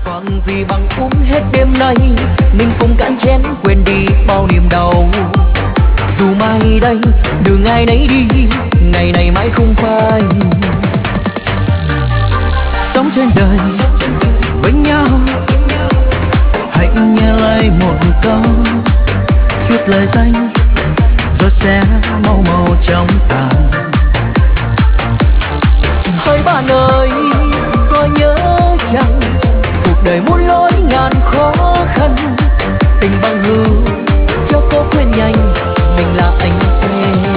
Còn gì bằng uống hết đêm nay, mình cùng cạn chén quên đi bao niềm đau. Dù mai đây đường ai nấy đi, ngày này mãi không phai. Sống trên đời với nhau, hãy nghe lại một câu, chút lời danh rồi sẽ mau màu trong tàn. Hỡi bạn ơi, có nhớ chăng cuộc đời muôn lối ngàn khó khăn, tình bằng hữu cho cô quên nhanh mình là anh em.